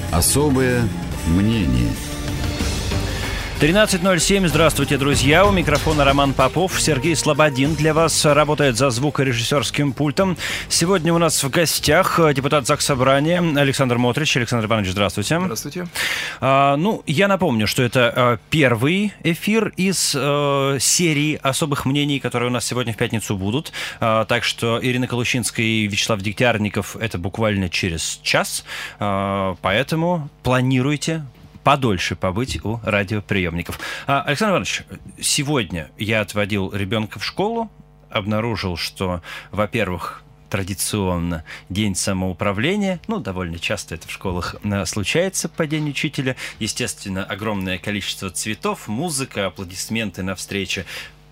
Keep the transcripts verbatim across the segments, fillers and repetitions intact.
Особое мнение. тринадцать ноль семь. Здравствуйте, друзья. У микрофона Роман Попов. Сергей Слободин для вас работает за звукорежиссерским пультом. Сегодня у нас в гостях депутат Заксобрания Александр Мотрич. Александр Иванович, здравствуйте. Здравствуйте. А, ну, я напомню, что это а, первый эфир из а, серии особых мнений, которые у нас сегодня в пятницу будут. А, так что Ирина Колущинская и Вячеслав Дегтярников — это буквально через час. А, поэтому планируйте подольше побыть у радиоприемников. А, Александр Иванович, сегодня я отводил ребенка в школу, обнаружил, что, во-первых, традиционно день самоуправления, ну, довольно часто это в школах случается по День учителя, естественно, огромное количество цветов, музыка, аплодисменты на встрече.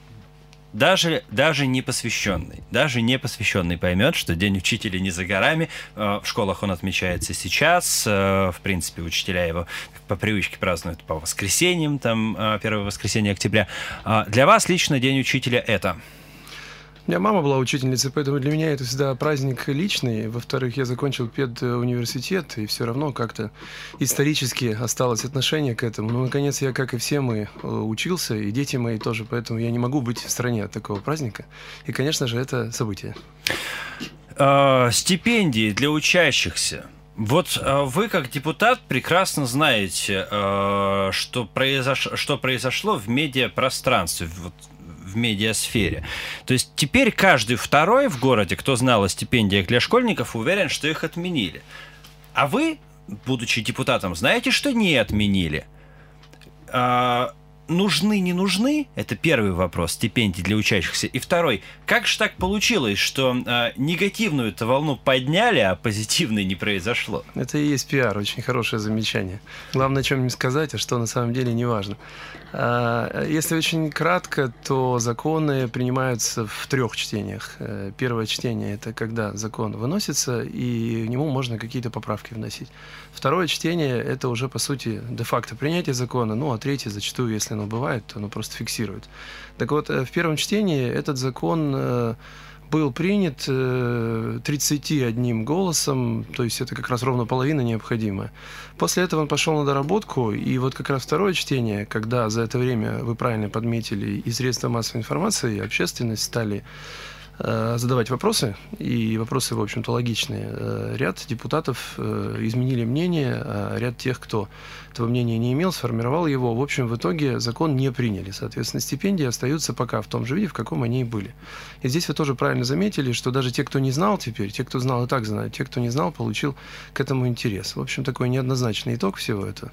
Даже, даже не посвященный, даже не посвященный поймет, что День учителя не за горами. В школах он отмечается сейчас. В принципе, учителя его по привычке празднуют по воскресеньям, там, первое воскресенье октября. Для вас лично День учителя это? У меня мама была учительницей, поэтому для меня это всегда праздник личный. Во-вторых, я закончил педуниверситет, и все равно как-то исторически осталось отношение к этому. Ну, наконец, я, как и все мы, учился, и дети мои тоже, поэтому я не могу быть в стороне от такого праздника. И, конечно же, это событие. А, стипендии для учащихся. Вот вы, как депутат, прекрасно знаете, что, произош... что произошло в медиапространстве, вот, в медиасфере. То есть теперь каждый второй в городе, кто знал о стипендиях для школьников, уверен, что их отменили. А вы, будучи депутатом, знаете, что не отменили. А, нужны, не нужны? Это первый вопрос, стипендий для учащихся. И второй, как же так получилось, что а, негативную-то волну подняли, а позитивной не произошло? Это и есть пиар, очень хорошее замечание. Главное, чем не сказать, а что на самом деле не важно. Если очень кратко, то законы принимаются в трех чтениях. Первое чтение – это когда закон выносится, и в него можно какие-то поправки вносить. Второе чтение – это уже, по сути, де-факто принятие закона, ну, а третье, зачастую, если оно бывает, то оно просто фиксирует. Так вот, в первом чтении этот закон был принят тридцатью одним голосом, то есть это как раз ровно половина необходимая. После этого он пошел на доработку, и вот как раз второе чтение, когда за это время, вы правильно подметили, и средства массовой информации, и общественность стали задавать вопросы, и вопросы, в общем-то, логичные. Ряд депутатов изменили мнение, а ряд тех, кто этого мнения не имел, сформировал его. В общем, в итоге закон не приняли. Соответственно, стипендии остаются пока в том же виде, в каком они и были. И здесь вы тоже правильно заметили, что даже те, кто не знал теперь, те, кто знал, и так знают, те, кто не знал, получил к этому интерес. В общем, такой неоднозначный итог всего этого.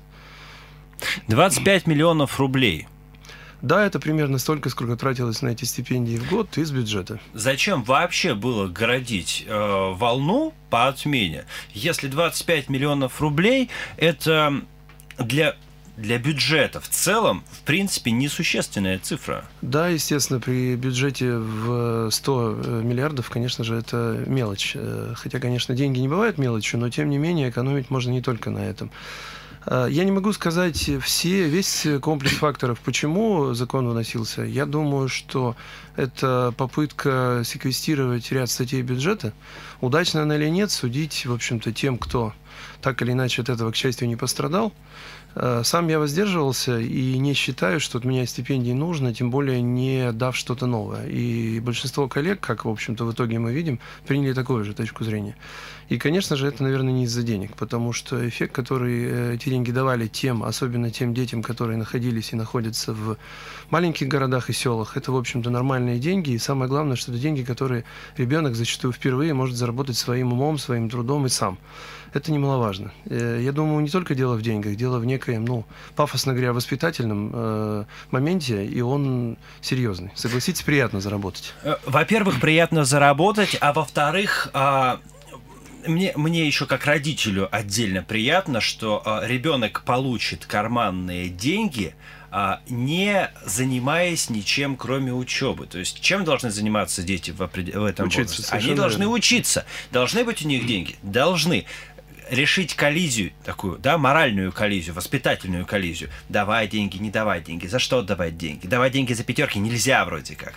двадцать пять миллионов рублей. Да, это примерно столько, сколько тратилось на эти стипендии в год из бюджета. Зачем вообще было городить э, волну по отмене, если двадцать пять миллионов рублей это для, для бюджета в целом, в принципе, несущественная цифра? Да, естественно, при бюджете в сто миллиардов, конечно же, это мелочь. Хотя, конечно, деньги не бывают мелочью, но, тем не менее, экономить можно не только на этом. Я не могу сказать все, весь комплекс факторов, почему закон выносился. Я думаю, что это попытка секвестировать ряд статей бюджета. Удачно она или нет, судить, в общем-то, тем, кто так или иначе от этого, к счастью, не пострадал. Сам я воздерживался и не считаю, что от меня стипендий нужно, тем более не дав что-то новое. И большинство коллег, как, в общем-то, в итоге мы видим, приняли такую же точку зрения. И, конечно же, это, наверное, не из-за денег, потому что эффект, который эти деньги давали тем, особенно тем детям, которые находились и находятся в маленьких городах и селах, это, в общем-то, нормальные деньги. И самое главное, что это деньги, которые ребенок зачастую впервые может заработать своим умом, своим трудом и сам. Это немаловажно. Я думаю, не только дело в деньгах, дело в некоем, ну, пафосно говоря, воспитательном э, моменте, и он серьезный. Согласитесь, приятно заработать. Во-первых, приятно заработать, а во-вторых, а... Мне, мне еще как родителю отдельно приятно, что а, ребенок получит карманные деньги, а, не занимаясь ничем, кроме учебы. То есть чем должны заниматься дети в, в этом учиться, возрасте? Они должны верно. учиться. Должны быть у них деньги? Должны. Решить коллизию такую, да, моральную коллизию, воспитательную коллизию. Давай деньги, не давай деньги. За что давать деньги? Давать деньги за пятерки нельзя вроде как.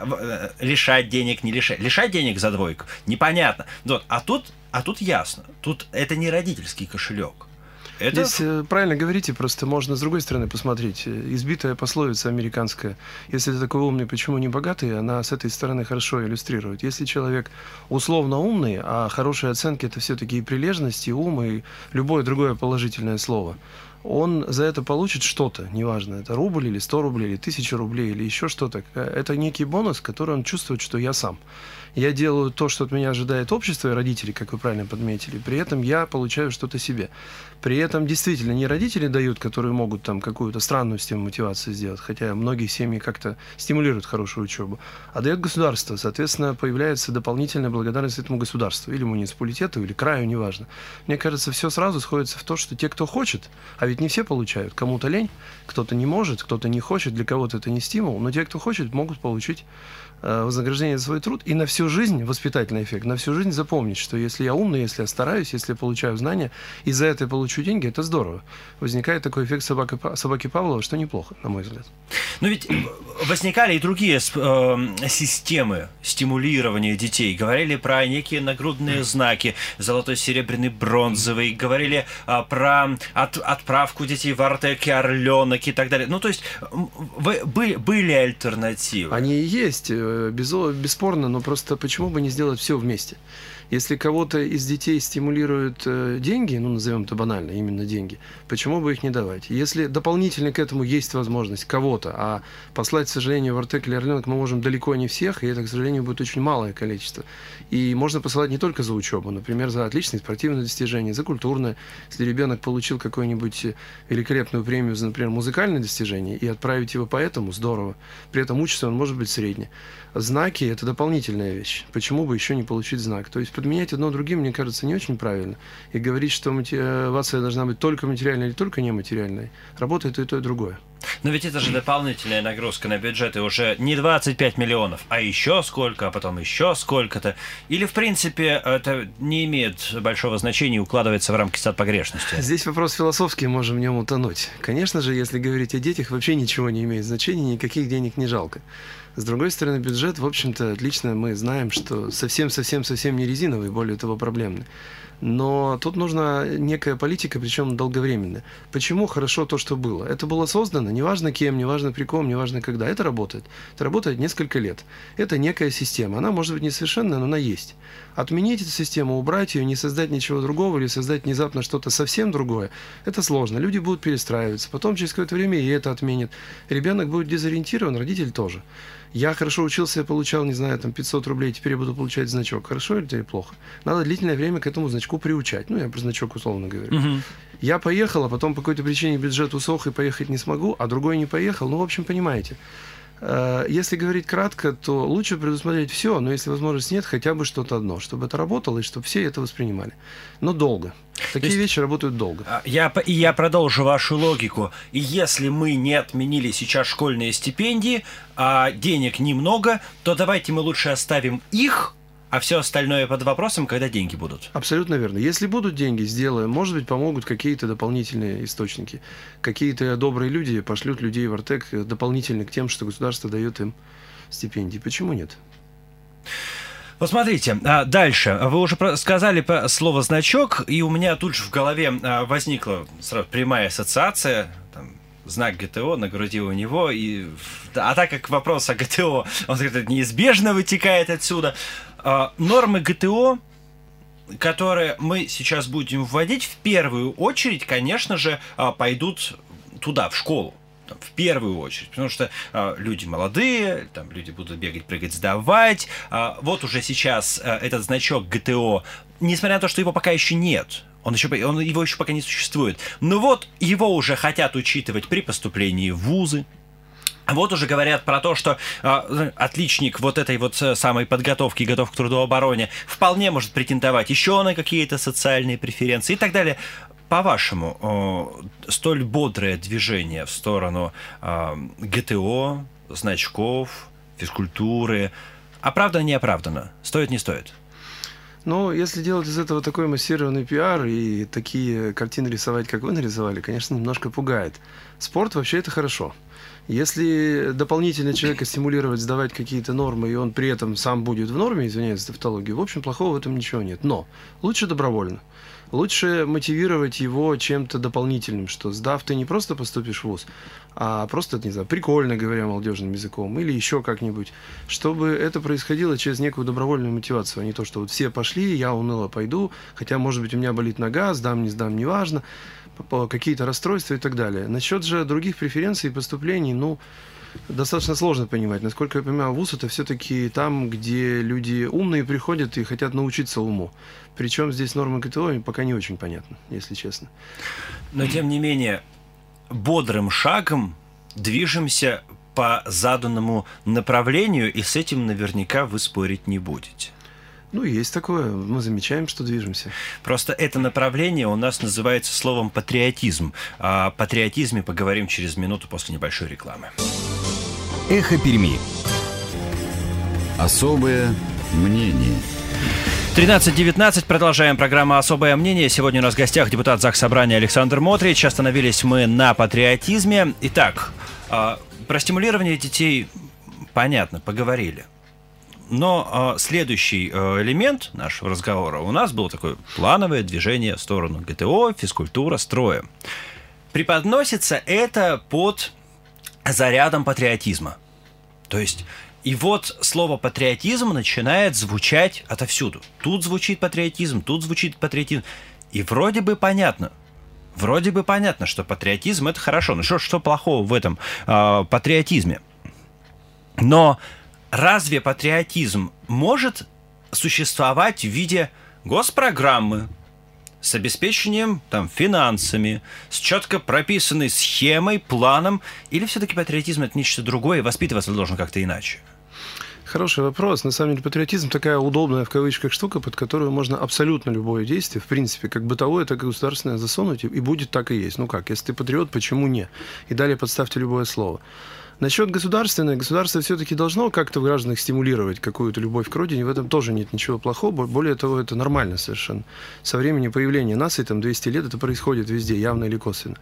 Лишать денег, не лишать. Лишать денег за двойку? Непонятно. Вот. А тут, а тут ясно. Тут это не родительский кошелек. Это... Здесь э, правильно говорите, просто можно с другой стороны посмотреть. Избитая пословица американская: если ты такой умный, почему не богатый? Она с этой стороны хорошо иллюстрирует. Если человек условно умный, а хорошие оценки — это все-таки и прилежность, и ум, и любое другое положительное слово, он за это получит что-то, неважно, это рубль или сто рублей, или тысяча рублей, или еще что-то. Это некий бонус, который он чувствует, что я сам. Я делаю то, что от меня ожидает общество и родители, как вы правильно подметили. При этом я получаю что-то себе. При этом действительно не родители дают, которые могут там какую-то странную систему мотивации сделать, хотя многие семьи как-то стимулируют хорошую учебу, а дает государство. Соответственно, появляется дополнительная благодарность этому государству, или муниципалитету, или краю, неважно. Мне кажется, все сразу сходится в то, что те, кто хочет, а ведь не все получают, кому-то лень, кто-то не может, кто-то не хочет, для кого-то это не стимул, но те, кто хочет, могут получить вознаграждение за свой труд и на всю жизнь, воспитательный эффект, на всю жизнь запомнить, что если я умный, если я стараюсь, если я получаю знания, и за это я получу деньги, это здорово. Возникает такой эффект собаки, собаки Павлова, что неплохо, на мой взгляд. Но ведь возникали и другие э, системы стимулирования детей. Говорили про некие нагрудные знаки, золотой, серебряный, бронзовый, говорили э, про от, отправку детей в Артек и Орленок и так далее. Ну, то есть вы, были, были альтернативы. Они и есть, бесспорно, но просто почему бы не сделать все вместе? Если кого-то из детей стимулируют э, деньги, ну, назовем это банально, именно деньги, почему бы их не давать? Если дополнительно к этому есть возможность кого-то, а послать, к сожалению, в Артек или Орленок мы можем далеко не всех, и это, к сожалению, будет очень малое количество. И можно посылать не только за учебу, например, за отличные спортивные достижения, за культурное. Если ребенок получил какую-нибудь великолепную премию за, например, музыкальные достижения, и отправить его по этому, здорово. При этом учится он может быть средний. Знаки – это дополнительная вещь. Почему бы еще не получить знак? То есть подменять одно другим, мне кажется, не очень правильно. И говорить, что мотивация должна быть только материальной или только нематериальной, работает и то, и другое. Но ведь это же дополнительная нагрузка на бюджет, и уже не двадцать пять миллионов, а еще сколько, а потом еще сколько-то. Или, в принципе, это не имеет большого значения и укладывается в рамки стат погрешности? Здесь вопрос философский, можем в нем утонуть. Конечно же, если говорить о детях, вообще ничего не имеет значения, никаких денег не жалко. С другой стороны, бюджет, в общем-то, отлично мы знаем, что совсем-совсем-совсем не резиновый, более того, проблемный. Но тут нужна некая политика, причем долговременная. Почему хорошо то, что было? Это было создано, неважно кем, неважно при ком, неважно когда. Это работает. Это работает несколько лет. Это некая система. Она может быть несовершенная, но она есть. Отменить эту систему, убрать ее, не создать ничего другого или создать внезапно что-то совсем другое, это сложно. Люди будут перестраиваться. Потом через какое-то время и это отменят. Ребенок будет дезориентирован, родитель тоже. Я хорошо учился, я получал, не знаю, там пятьсот рублей, теперь я буду получать значок. Хорошо или плохо? Надо длительное время к этому значку приучать. Ну, я про значок условно говорю. Uh-huh. Я поехал, а потом по какой-то причине бюджет усох и поехать не смогу, а другой не поехал. Ну, в общем, понимаете. Если говорить кратко, то лучше предусмотреть все, но если возможности нет, хотя бы что-то одно, чтобы это работало и чтобы все это воспринимали. Но долго. Такие есть, вещи работают долго. Я, и я продолжу вашу логику. И если мы не отменили сейчас школьные стипендии, а денег немного, то давайте мы лучше оставим их, а все остальное под вопросом, когда деньги будут. Абсолютно верно. Если будут деньги, сделаем. Может быть, помогут какие-то дополнительные источники. Какие-то добрые люди пошлют людей в Артек дополнительно к тем, что государство дает им стипендии. Почему нет? Вот смотрите, дальше. Вы уже сказали слово «значок», и у меня тут же в голове возникла сразу прямая ассоциация. Там, знак ГТО на груди у него. И... А так как вопрос о ГТО, он неизбежно вытекает отсюда. Нормы ГТО, которые мы сейчас будем вводить, в первую очередь, конечно же, пойдут туда, в школу. В первую очередь, потому что э, люди молодые, там люди будут бегать, прыгать, сдавать. Э, вот уже сейчас э, этот значок ГТО, несмотря на то, что его пока еще нет, он еще, он, его еще пока не существует, но вот его уже хотят учитывать при поступлении в вузы. Вот уже говорят про то, что э, отличник вот этой вот самой подготовки, готов к трудообороне, вполне может претендовать еще на какие-то социальные преференции и так далее. По-вашему, э, столь бодрое движение в сторону э, ГТО, значков, физкультуры, оправдано, не оправдано? Стоит, не стоит? Ну, если делать из этого такой массированный пиар и такие картины рисовать, как вы нарисовали, конечно, немножко пугает. Спорт вообще это хорошо. Если дополнительно человека стимулировать, сдавать какие-то нормы, и он при этом сам будет в норме, извиняюсь за тавтологию, в общем, плохого в этом ничего нет. Но лучше добровольно. Лучше мотивировать его чем-то дополнительным, что сдав, ты не просто поступишь в вуз, а просто, не знаю, прикольно говоря молодежным языком или еще как-нибудь, чтобы это происходило через некую добровольную мотивацию, а не то, что вот все пошли, я уныло пойду, хотя, может быть, у меня болит нога, сдам, не сдам, неважно, какие-то расстройства и так далее. Насчет же других преференций и поступлений, ну, достаточно сложно понимать. Насколько я понимаю, вуз — это все-таки там, где люди умные приходят и хотят научиться уму. Причем здесь нормы ГТО пока не очень понятно, если честно. Но, тем не менее, бодрым шагом движемся по заданному направлению, и с этим наверняка вы спорить не будете. Ну, есть такое. Мы замечаем, что движемся. Просто это направление у нас называется словом «патриотизм». О патриотизме поговорим через минуту после небольшой рекламы. Эхо Перми. Особое мнение. тринадцать девятнадцать. Продолжаем программу «Особое мнение». Сегодня у нас в гостях депутат Заксобрания Александр Мотрич. Остановились мы на патриотизме. Итак, про стимулирование детей понятно, поговорили. Но следующий элемент нашего разговора у нас было такое плановое движение в сторону ГТО, физкультура, строя. Преподносится это под зарядом патриотизма. То есть, и вот слово «патриотизм» начинает звучать отовсюду. Тут звучит патриотизм, тут звучит патриотизм. И вроде бы понятно. Вроде бы понятно, что патриотизм — это хорошо. Ну что, что плохого в этом э, патриотизме? Но разве патриотизм может существовать в виде госпрограммы с обеспечением там, финансами, с четко прописанной схемой, планом? Или все-таки патриотизм — это нечто другое, и воспитываться должен как-то иначе? Хороший вопрос. На самом деле патриотизм такая удобная в кавычках штука, под которую можно абсолютно любое действие, в принципе, как бытовое, так и государственное засунуть, и будет так и есть. Ну как, если ты патриот, почему не? И далее подставьте любое слово. Насчет государственное, государство все-таки должно как-то в гражданах стимулировать какую-то любовь к родине, в этом тоже нет ничего плохого, более того, это нормально совершенно. Со времени появления нации, там двести лет, это происходит везде, явно или косвенно.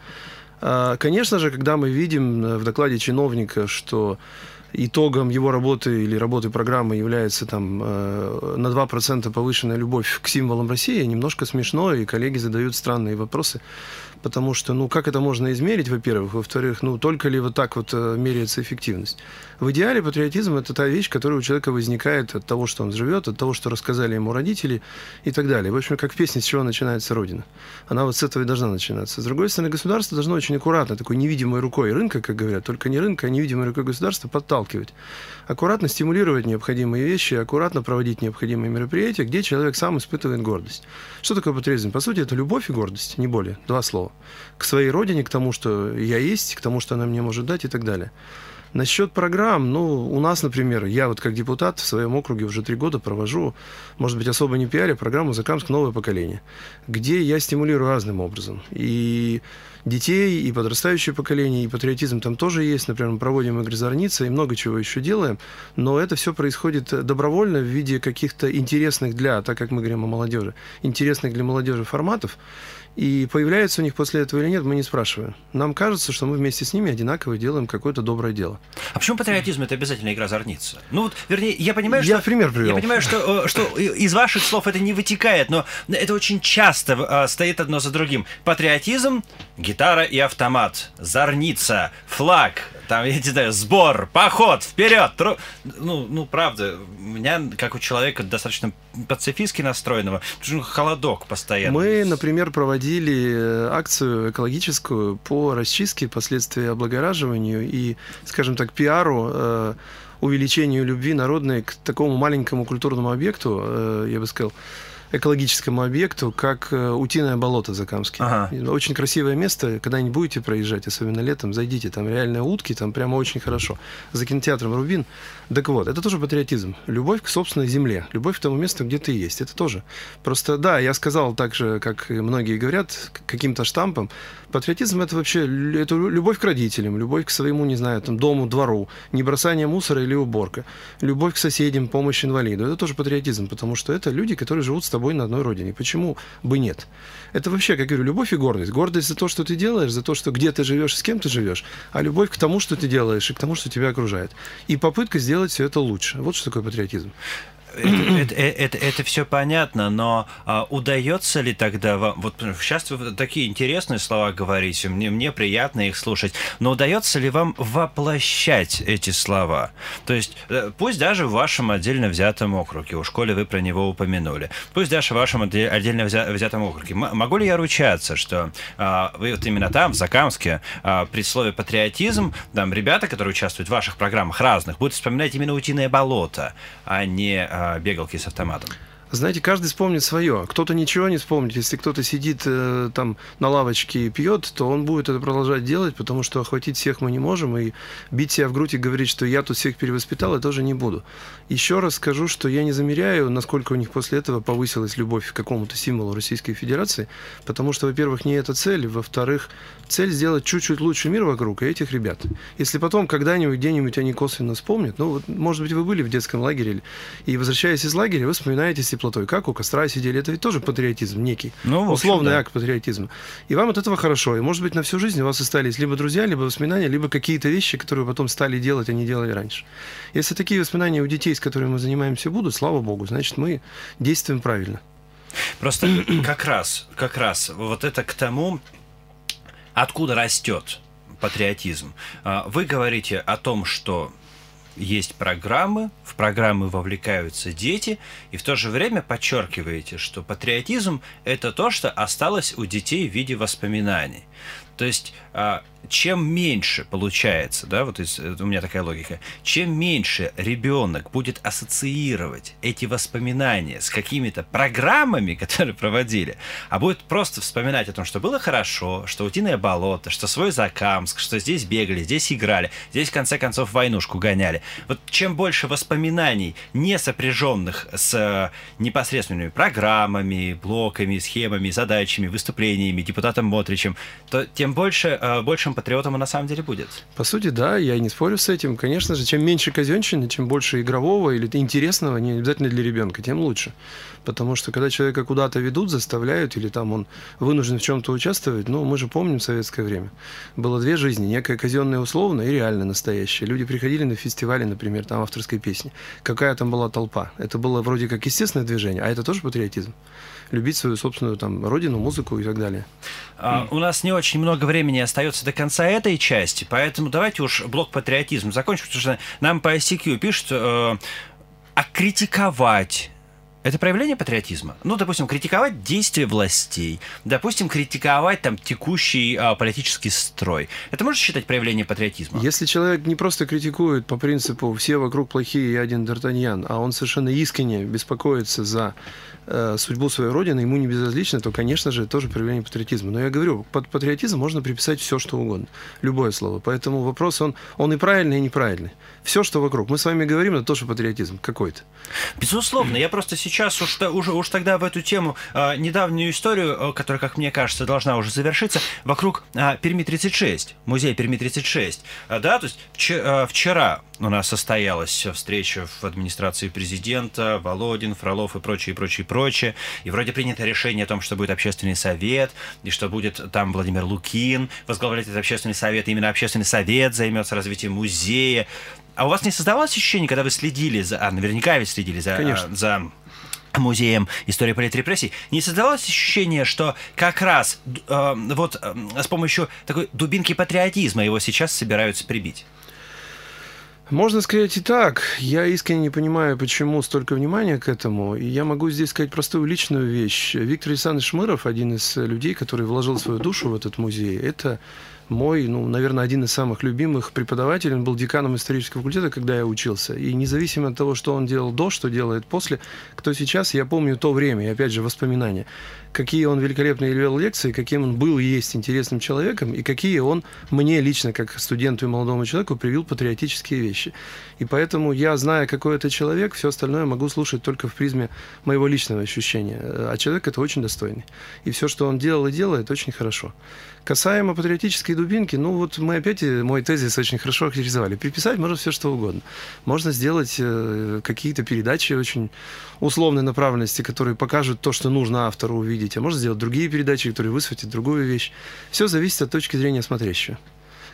Конечно же, когда мы видим в докладе чиновника, что итогом его работы или работы программы является там на два процента повышенная любовь к символам России, немножко смешно, и коллеги задают странные вопросы. Потому что, ну, как это можно измерить, во-первых? Во-вторых, ну, только ли вот так вот меряется эффективность? В идеале патриотизм — это та вещь, которая у человека возникает от того, что он живет, от того, что рассказали ему родители и так далее. В общем, как в песне «С чего начинается Родина». Она вот с этого и должна начинаться. С другой стороны, государство должно очень аккуратно, такой невидимой рукой рынка, как говорят, только не рынка, а невидимой рукой государства подталкивать. Аккуратно стимулировать необходимые вещи, аккуратно проводить необходимые мероприятия, где человек сам испытывает гордость. Что такое патриотизм? По сути, это любовь и гордость, не более. Два слова. К своей родине, к тому, что я есть, к тому, что она мне может дать и так далее. Насчет программ, ну, у нас, например, я вот как депутат в своем округе уже три года провожу, может быть, особо не пиаря, программу «Закамск. Новое поколение», где я стимулирую разным образом. И детей, и подрастающее поколение, и патриотизм там тоже есть. Например, мы проводим игры «Зорница» и много чего еще делаем. Но это все происходит добровольно в виде каких-то интересных для, так как мы говорим о молодежи, интересных для молодежи форматов. И появляется у них после этого или нет, мы не спрашиваем. Нам кажется, что мы вместе с ними одинаково делаем какое-то доброе дело. А почему патриотизм — это обязательно игра «Зорница»? Ну вот, вернее, я понимаю, я что... пример привел. Я понимаю, что, что из ваших слов это не вытекает, но это очень часто стоит одно за другим. Патриотизм — гитара и автомат, зорница, флаг, там, я не знаю, сбор, поход, вперед! Тру... Ну, ну, правда, у меня, как у человека достаточно пацифистски настроенного, холодок постоянно. Мы, например, проводили акцию экологическую по расчистке, последствия облагораживанию и, скажем так, пиару, э, увеличению любви народной к такому маленькому культурному объекту, э, я бы сказал, экологическому объекту, как Утиное болото в Закамске. Ага. Очень красивое место. Когда не будете проезжать, особенно летом, зайдите. Там реальные утки, там прямо очень хорошо. За кинотеатром «Рубин». Так вот, это тоже патриотизм. Любовь к собственной земле. Любовь к тому месту, где ты есть. Это тоже. Просто, да, я сказал так же, как и многие говорят, каким-то штампом. Патриотизм — это вообще это любовь к родителям, любовь к своему, не знаю, там, дому, двору, не бросание мусора или уборка, любовь к соседям, помощь инвалиду. Это тоже патриотизм, потому что это люди, которые живут с тобой на одной родине. Почему бы нет? Это вообще, как я говорю, любовь и гордость. Гордость за то, что ты делаешь, за то, что где ты живешь, с кем ты живешь, а любовь к тому, что ты делаешь, и к тому, что тебя окружает. И попытка сделать все это лучше. Вот что такое патриотизм. Это, это, это, это все понятно, но а, удается ли тогда вам... Вот сейчас вы такие интересные слова говорите, мне, мне приятно их слушать, но удается ли вам воплощать эти слова? То есть пусть даже в вашем отдельно взятом округе, у школе вы про него упомянули, пусть даже в вашем отдельно взятом округе, могу ли я ручаться, что а, вы вот именно там, в Закамске, а, при слове «патриотизм», там ребята, которые участвуют в ваших программах разных, будут вспоминать именно «Утиное болото», а не бегалки с автоматом? Знаете, каждый вспомнит свое. Кто-то ничего не вспомнит. Если кто-то сидит э, там на лавочке и пьет, то он будет это продолжать делать, потому что охватить всех мы не можем. И бить себя в грудь и говорить, что я тут всех перевоспитал, я тоже не буду. Еще раз скажу, что я не замеряю, насколько у них после этого повысилась любовь к какому-то символу Российской Федерации, потому что, во-первых, не эта цель, во-вторых, цель сделать чуть-чуть лучше мир вокруг и этих ребят. Если потом когда-нибудь, где-нибудь они косвенно вспомнят, ну, вот, может быть, вы были в детском лагере, и, возвращаясь из лагеря, вы вспоминаете теплотой, как у костра сидели. Это ведь тоже патриотизм некий, ну, общем, условный да. акт патриотизма. И вам от этого хорошо. И, может быть, на всю жизнь у вас остались либо друзья, либо воспоминания, либо какие-то вещи, которые вы потом стали делать, а не делали раньше. Если такие воспоминания у детей, с которыми мы занимаемся, будут, слава богу, значит, мы действуем правильно. Просто как раз, как раз вот это к тому, откуда растет патриотизм. Вы говорите о том, что есть программы, в программы вовлекаются дети, и в то же время подчеркиваете, что патриотизм – это то, что осталось у детей в виде воспоминаний. То есть, чем меньше получается, да, вот из, у меня такая логика, чем меньше ребенок будет ассоциировать эти воспоминания с какими-то программами, которые проводили, а будет просто вспоминать о том, что было хорошо, что Утиное болото, что свой Закамск, что здесь бегали, здесь играли, здесь в конце концов войнушку гоняли. Вот чем больше воспоминаний, не сопряженных с непосредственными программами, блоками, схемами, задачами, выступлениями, депутатом Мотричем, то тем больше, большим патриотом он на самом деле будет. По сути, да, я не спорю с этим. Конечно же, чем меньше казенщины, чем больше игрового или интересного, не обязательно для ребенка, тем лучше. Потому что когда человека куда-то ведут, заставляют, или там он вынужден в чем-то участвовать, ну, мы же помним советское время. Было две жизни, некая казенная условная и реально настоящая. Люди приходили на фестивали, например, там авторской песни. Какая там была толпа? Это было вроде как естественное движение, а это тоже патриотизм. Любить свою собственную там родину, музыку и так далее. А, у нас не очень много времени остается до конца этой части, поэтому давайте уж блок патриотизм закончим, потому что нам по ай си кью пишут, э, а критиковать это проявление патриотизма? Ну, допустим, критиковать действия властей, допустим, критиковать там текущий а, политический строй. Это можно считать проявлением патриотизма? Если человек не просто критикует по принципу «все вокруг плохие, я один Д'Артаньян», а он совершенно искренне беспокоится за э, судьбу своей родины, ему не безразлично, то, конечно же, это тоже проявление патриотизма. Но я говорю, под патриотизм можно приписать все, что угодно. Любое слово. Поэтому вопрос, он, он и правильный, и неправильный. Все, что вокруг. Мы с вами говорим, это тоже патриотизм какой-то. Безусловно. Я просто сейчас уж, уже, уж тогда в эту тему э, недавнюю историю, э, которая, как мне кажется, должна уже завершиться, вокруг э, Перми тридцать шесть, музея Перми тридцать шесть. Э, да, то есть вчера, э, вчера у нас состоялась встреча в администрации президента, Володин, Фролов и прочее, прочее, прочее. И вроде принято решение о том, что будет общественный совет, и что будет там Владимир Лукин возглавлять этот общественный совет. И именно общественный совет займется развитием музея. А у вас не создавалось ощущение, когда вы следили за... А, наверняка вы следили за... Конечно. за музеем истории политрепрессий, не создавалось ощущение, что как раз э, вот э, с помощью такой дубинки патриотизма его сейчас собираются прибить? Можно сказать и так. Я искренне не понимаю, почему столько внимания к этому. И я могу здесь сказать простую личную вещь. Виктор Александрович Шмыров, один из людей, который вложил свою душу в этот музей, это мой, ну, наверное, один из самых любимых преподавателей. Он был деканом исторического факультета, когда я учился. И независимо от того, что он делал до, что делает после, кто сейчас, я помню то время, и опять же воспоминания. Какие он великолепные вел лекции, каким он был и есть интересным человеком, и какие он мне лично, как студенту и молодому человеку, привил патриотические вещи. И поэтому я, зная, какой это человек, все остальное могу слушать только в призме моего личного ощущения. А человек это очень достойный. И все, что он делал и делает, очень хорошо. Касаемо патриотической дубинки, ну вот мы опять мой тезис очень хорошо охарактеризовали. Приписать можно все, что угодно. Можно сделать э, какие-то передачи очень условной направленности, которые покажут то, что нужно автору увидеть. А можно сделать другие передачи, которые высветят другую вещь. Все зависит от точки зрения смотрящего. К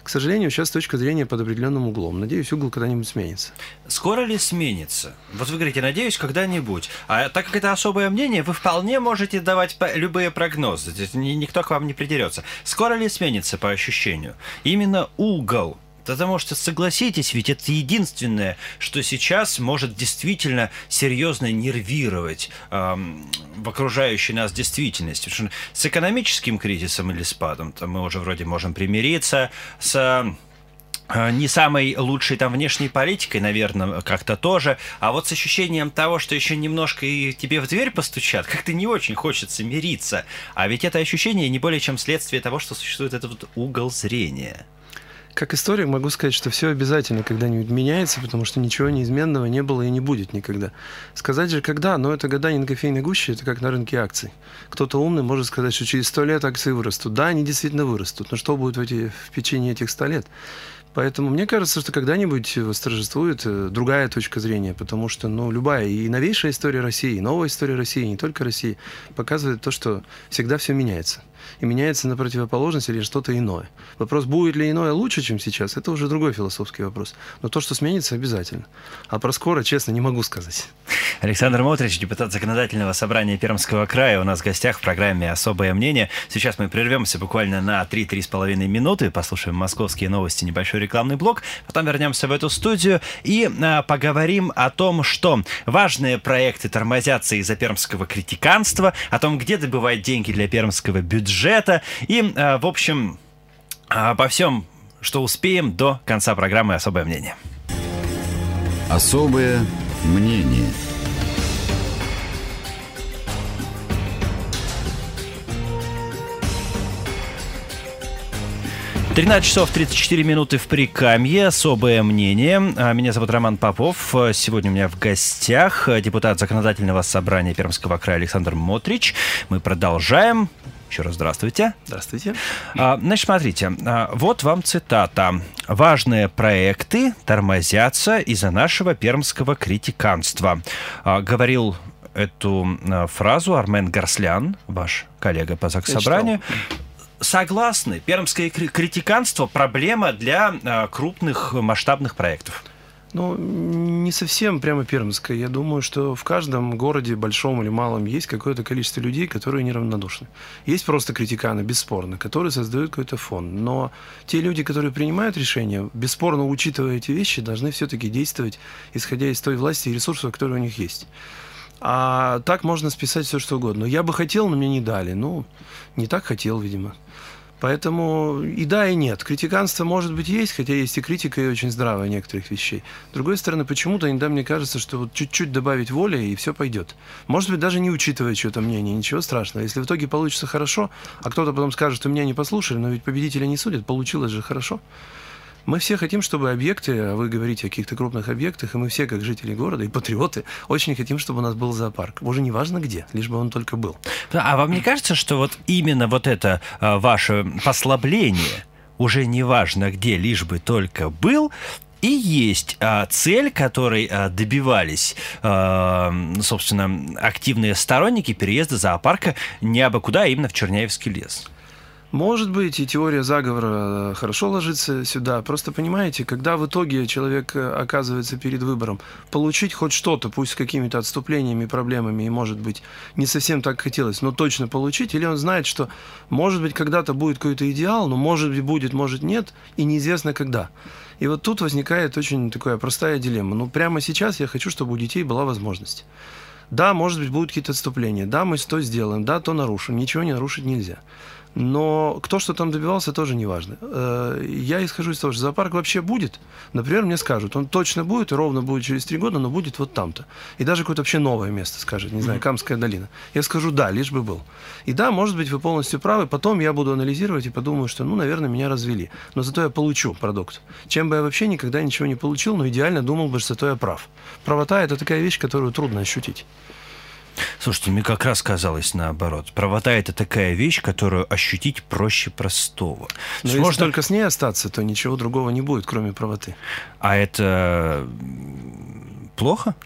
К сожалению, сейчас точка зрения под определенным углом. Надеюсь, угол когда-нибудь сменится. Скоро ли сменится? Вот вы говорите, надеюсь, когда-нибудь. А так как это особое мнение, вы вполне можете давать любые прогнозы. Никто к вам не придерется. Скоро ли сменится по ощущению? Именно угол. Потому что, согласитесь, ведь это единственное, что сейчас может действительно серьезно нервировать эм, в окружающей нас действительности. Потому что с экономическим кризисом или спадом мы уже вроде можем примириться, с э, не самой лучшей там внешней политикой, наверное, как-то тоже, а вот с ощущением того, что еще немножко и тебе в дверь постучат, как-то не очень хочется мириться. А ведь это ощущение не более чем следствие того, что существует этот вот угол зрения. Как историк могу сказать, что все обязательно когда-нибудь меняется, потому что ничего неизменного не было и не будет никогда. Сказать же когда, но это гадание на кофейной гуще, это как на рынке акций. Кто-то умный может сказать, что через сто лет акции вырастут. Да, они действительно вырастут, но что будет в, эти, в течение этих ста лет? Поэтому мне кажется, что когда-нибудь восторжествует другая точка зрения, потому что ну, любая и новейшая история России, и новая история России, не только России, показывает то, что всегда все меняется. И меняется на противоположность или что-то иное. Вопрос, будет ли иное лучше, чем сейчас, это уже другой философский вопрос. Но то, что сменится, обязательно. А про скоро, честно, не могу сказать. Александр Мотрич, депутат Законодательного собрания Пермского края, у нас в гостях в программе «Особое мнение». Сейчас мы прервемся буквально на три-три с половиной минуты, послушаем московские новости, небольшой рекламный блок, потом вернемся в эту студию и а, поговорим о том, что важные проекты тормозятся из-за пермского критиканства, о том, где добывать деньги для пермского бюджета и, а, в общем, обо всем, что успеем до конца программы «Особое мнение». Особое мнение. тринадцать часов тридцать четыре минуты в Прикамье. Особое мнение. Меня зовут Роман Попов. Сегодня у меня в гостях депутат Законодательного собрания Пермского края Александр Мотрич. Мы продолжаем. Еще раз здравствуйте. Здравствуйте. Значит, смотрите, вот вам цитата. «Важные проекты тормозятся из-за нашего пермского критиканства». Говорил эту фразу Армен Гарслян, ваш коллега по Заксобранию. Согласны, пермское критиканство – проблема для а, крупных масштабных проектов? Ну, не совсем прямо пермское. Я думаю, что в каждом городе, большом или малом, есть какое-то количество людей, которые неравнодушны. Есть просто критиканы, бесспорно, которые создают какой-то фон. Но те люди, которые принимают решения, бесспорно учитывая эти вещи, должны все-таки действовать, исходя из той власти и ресурсов, которые у них есть. А так можно списать все, что угодно. Я бы хотел, но мне не дали. Ну, не так хотел, видимо. Поэтому и да, и нет. Критиканство, может быть, есть, хотя есть и критика, и очень здравая некоторых вещей. С другой стороны, почему-то иногда мне кажется, что вот чуть-чуть добавить воли, и все пойдет. Может быть, даже не учитывая чье-то мнение, ничего страшного. Если в итоге получится хорошо, а кто-то потом скажет, что меня не послушали, но ведь победителя не судят, получилось же хорошо. Мы все хотим, чтобы объекты, а вы говорите о каких-то крупных объектах, и мы все, как жители города и патриоты, очень хотим, чтобы у нас был зоопарк. Уже не важно где, лишь бы он только был. А вам не кажется, что вот именно вот это а, ваше послабление, уже не важно где, лишь бы только был, и есть а, цель, которой а, добивались, а, собственно, активные сторонники переезда зоопарка не абы куда, а именно в Черняевский лес? Может быть, и теория заговора хорошо ложится сюда. Просто понимаете, когда в итоге человек оказывается перед выбором получить хоть что-то, пусть с какими-то отступлениями, проблемами, и, может быть, не совсем так хотелось, но точно получить, или он знает, что, может быть, когда-то будет какой-то идеал, но, может быть, будет, может, нет, и неизвестно когда. И вот тут возникает очень такая простая дилемма. Ну, прямо сейчас я хочу, чтобы у детей была возможность. Да, может быть, будут какие-то отступления, да, мы то сделаем, да, то нарушим, ничего не нарушить нельзя. Но кто что там добивался, тоже не важно. Я исхожу из того, что зоопарк вообще будет. Например, мне скажут, он точно будет, и ровно будет через три года, но будет вот там-то. И даже какое-то вообще новое место скажет, не знаю, Камская долина. Я скажу, да, лишь бы был. И да, может быть, вы полностью правы. Потом я буду анализировать и подумаю, что, ну, наверное, меня развели. Но зато я получу продукт. Чем бы я вообще никогда ничего не получил, но идеально думал бы, что зато я прав. Правота – это такая вещь, которую трудно ощутить. Слушайте, мне как раз казалось наоборот. Правота – это такая вещь, которую ощутить проще простого. Но если можно только с ней остаться, то ничего другого не будет, кроме правоты. А это плохо?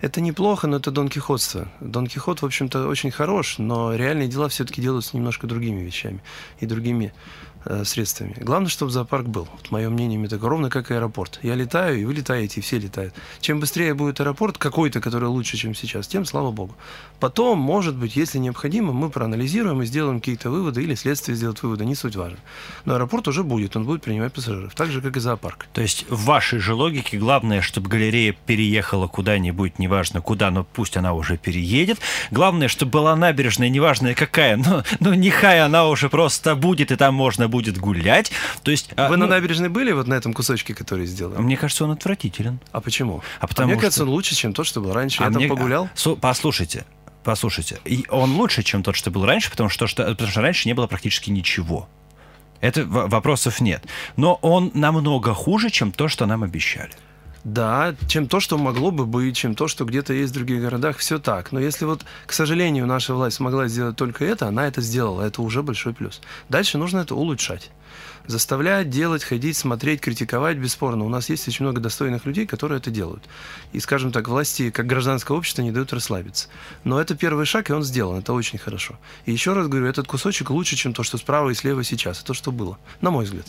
Это неплохо, но это Дон Кихотство. Дон Кихот, в общем-то, очень хорош, но реальные дела все-таки делаются немножко другими вещами и другими э, средствами. Главное, чтобы зоопарк был. Вот мое мнение такое, ровно как и аэропорт. Я летаю, и вы летаете, и все летают. Чем быстрее будет аэропорт, какой-то, который лучше, чем сейчас, тем слава богу. Потом, может быть, если необходимо, мы проанализируем и сделаем какие-то выводы, или следствие сделает выводы, не суть важно. Но аэропорт уже будет, он будет принимать пассажиров, так же, как и зоопарк. То есть в вашей же логике главное, чтобы галерея переехала куда-нибудь, неважно куда, но пусть она уже переедет. Главное, чтобы была набережная, неважно какая, но, но нехай она уже просто будет, и там можно будет гулять. То есть, Вы а, на ну, набережной были вот на этом кусочке, который сделан? мне кажется, он отвратителен. А почему? А потому а мне что... кажется, он лучше, чем тот, что был раньше. А Я мне... там погулял. Су- Послушайте, послушайте. И он лучше, чем тот, что был раньше, потому что, что, потому что раньше не было практически ничего. Это в- вопросов нет. Но он намного хуже, чем то, что нам обещали. Да, чем то, что могло бы быть, чем то, что где-то есть в других городах, все так. Но если вот, к сожалению, наша власть смогла сделать только это, она это сделала, это уже большой плюс. Дальше нужно это улучшать. Заставлять, делать, ходить, смотреть, критиковать, бесспорно. У нас есть очень много достойных людей, которые это делают. И, скажем так, власти, как гражданское общество, не дают расслабиться. Но это первый шаг, и он сделан. Это очень хорошо. И еще раз говорю, этот кусочек лучше, чем то, что справа и слева сейчас. Это то, что было, на мой взгляд.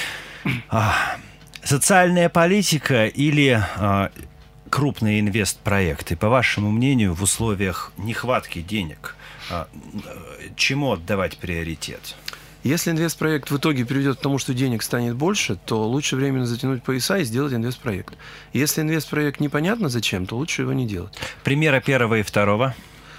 Социальная политика или а, крупные инвестпроекты, по вашему мнению, в условиях нехватки денег, а, чему отдавать приоритет? Если инвестпроект в итоге приведет к тому, что денег станет больше, то лучше временно затянуть пояса и сделать инвестпроект. Если инвестпроект непонятно зачем, то лучше его не делать. Примеры первого и второго.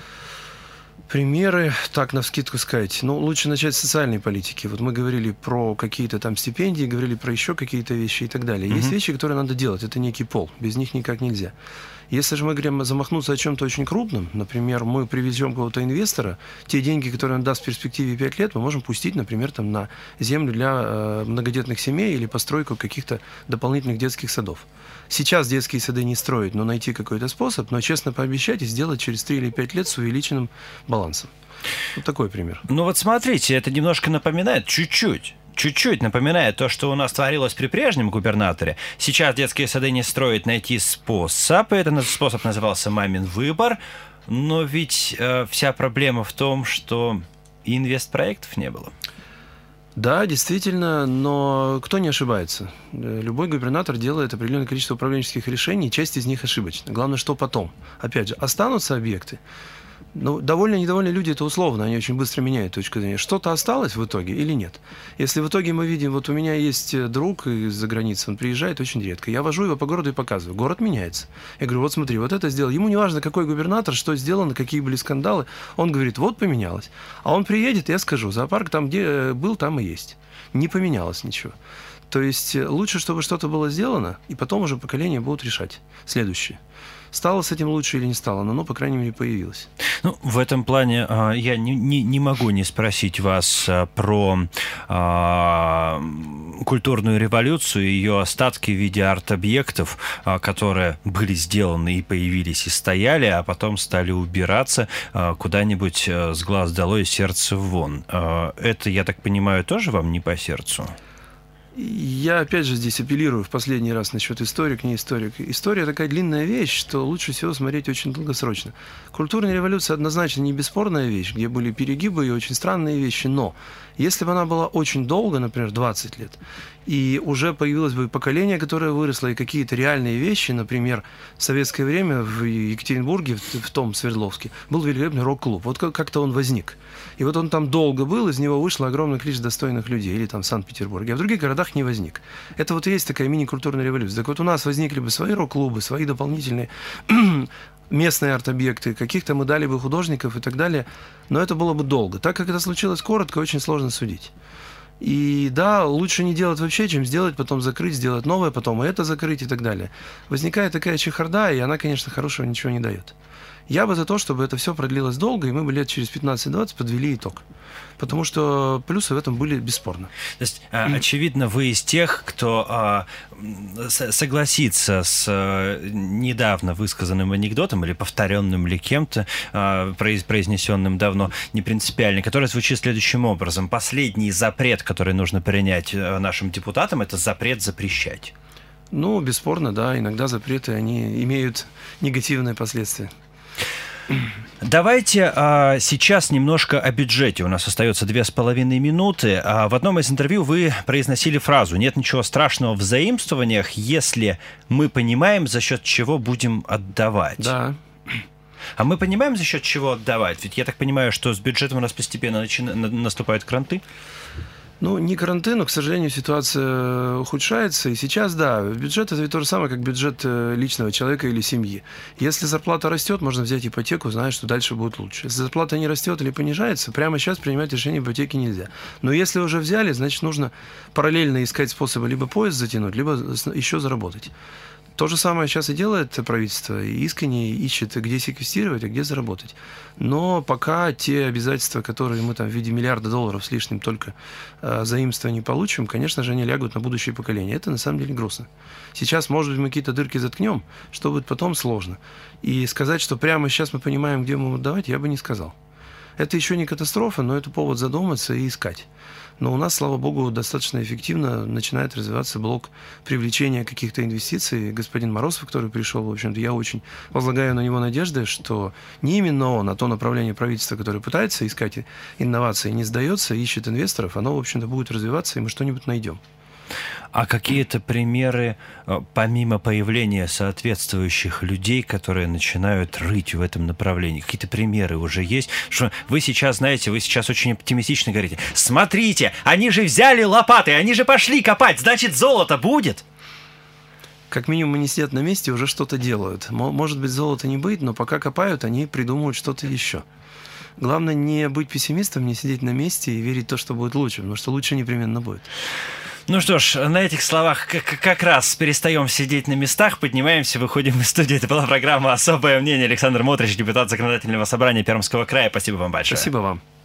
Примеры, так, навскидку сказать, ну, лучше начать с социальной политики. Вот мы говорили про какие-то там стипендии, говорили про еще какие-то вещи и так далее. Есть Мгм. вещи, которые надо делать, это некий пол, без них никак нельзя. Если же мы говорим замахнуться о чем-то очень крупном, например, мы привезем кого-то инвестора, те деньги, которые он даст в перспективе пять лет, мы можем пустить, например, там, на землю для э, многодетных семей или постройку каких-то дополнительных детских садов. Сейчас детские сады не строят, но найти какой-то способ, но честно пообещать и сделать через три или пять лет с увеличенным балансом. Вот такой пример. Ну вот смотрите, это немножко напоминает, чуть-чуть, чуть-чуть напоминает то, что у нас творилось при прежнем губернаторе. Сейчас детские сады не строят, найти способ, и этот способ назывался «Мамин выбор», но ведь э, вся проблема в том, что и инвестпроектов не было. Да, действительно, но кто не ошибается? Любой губернатор делает определенное количество управленческих решений, часть из них ошибочна. Главное, что потом. Опять же, останутся объекты. Ну, довольно недовольные люди, это условно, они очень быстро меняют точку зрения. Что-то осталось в итоге или нет? Если в итоге мы видим, вот у меня есть друг из-за границы, он приезжает очень редко, я вожу его по городу и показываю, город меняется. Я говорю, вот смотри, вот это сделал. Ему не важно, какой губернатор, что сделано, какие были скандалы, он говорит, вот поменялось. А он приедет, я скажу, зоопарк там, где был, там и есть. Не поменялось ничего. То есть лучше, чтобы что-то было сделано, и потом уже поколения будут решать. Следующее. Стало с этим лучше или не стало, но оно, по крайней мере, появилось. Ну, в этом плане а, я не, не, не могу не спросить вас а, про а, культурную революцию и ее остатки в виде арт-объектов, а, которые были сделаны и появились, и стояли, а потом стали убираться а, куда-нибудь а, с глаз долой и сердца вон. А, это, я так понимаю, тоже вам не по сердцу? Я опять же здесь апеллирую в последний раз насчет историк, не историк. История такая длинная вещь, что лучше всего смотреть очень долгосрочно. Культурная революция однозначно не бесспорная вещь, где были перегибы и очень странные вещи, но если бы она была очень долго, например, двадцать лет, и уже появилось бы поколение, которое выросло, и какие-то реальные вещи, например, в советское время в Екатеринбурге, в, в том Свердловске, был великолепный рок-клуб. Вот как-то он возник. И вот он там долго был, из него вышло огромное количество достойных людей, или там в Санкт-Петербурге, а в других городах не возник. Это вот и есть такая мини-культурная революция. Так вот у нас возникли бы свои рок-клубы, свои дополнительные местные арт-объекты, каких-то мы дали бы художников и так далее, но это было бы долго. Так как это случилось коротко, очень сложно судить. И да, лучше не делать вообще, чем сделать, потом закрыть, сделать новое, потом и это закрыть и так далее. Возникает такая чехарда, и она, конечно, хорошего ничего не дает. Я бы за то, чтобы это все продлилось долго, и мы бы лет через пятнадцать-двадцать подвели итог. Потому что плюсы в этом были бесспорно. То есть, очевидно, вы из тех, кто а, согласится с а, недавно высказанным анекдотом или повторенным ли кем-то, а, произнесенным давно, не принципиально, который звучит следующим образом. Последний запрет, который нужно принять нашим депутатам, это запрет запрещать. Ну, бесспорно, да, иногда запреты, они имеют негативные последствия. Давайте а, сейчас немножко о бюджете. У нас остается две с половиной минуты. А, в одном из интервью вы произносили фразу: «Нет ничего страшного в заимствованиях, если мы понимаем, за счет чего будем отдавать». Да. А мы понимаем, за счет чего отдавать? Ведь я так понимаю, что с бюджетом у нас постепенно начи... наступают кранты. Ну, не карантин, но, к сожалению, ситуация ухудшается. И сейчас, да, бюджет – это ведь то же самое, как бюджет личного человека или семьи. Если зарплата растет, можно взять ипотеку, зная, что дальше будет лучше. Если зарплата не растет или понижается, прямо сейчас принимать решение ипотеки нельзя. Но если уже взяли, значит, нужно параллельно искать способы либо поезд затянуть, либо еще заработать. То же самое сейчас и делает правительство, и искренне ищет, где секвестировать, а где заработать. Но пока те обязательства, которые мы там в виде миллиарда долларов с лишним только э, заимства не получим, конечно же, они лягут на будущее поколение. Это на самом деле грустно. Сейчас, может быть, мы какие-то дырки заткнем, что будет потом, сложно. И сказать, что прямо сейчас мы понимаем, где мы отдавать, я бы не сказал. Это еще не катастрофа, но это повод задуматься и искать. Но у нас, слава богу, достаточно эффективно начинает развиваться блок привлечения каких-то инвестиций. Господин Морозов, который пришел, в общем-то, я очень возлагаю на него надежды, что не именно он, а то направление правительства, которое пытается искать инновации, не сдается, ищет инвесторов, оно, в общем-то, будет развиваться, и мы что-нибудь найдем. А какие-то примеры, помимо появления соответствующих людей, которые начинают рыть в этом направлении, какие-то примеры уже есть? Что вы сейчас, знаете, вы сейчас очень оптимистично говорите: смотрите, они же взяли лопаты, они же пошли копать, значит, золото будет? Как минимум, они сидят на месте и уже что-то делают. Может быть, золота не быть, но пока копают, они придумывают что-то еще. Главное не быть пессимистом, не сидеть на месте и верить в то, что будет лучше, потому что лучше непременно будет. Ну что ж, на этих словах как, как раз перестаем сидеть на местах, поднимаемся, выходим из студии. Это была программа «Особое мнение». Александр Мотрич, депутат Законодательного собрания Пермского края. Спасибо вам большое. Спасибо вам.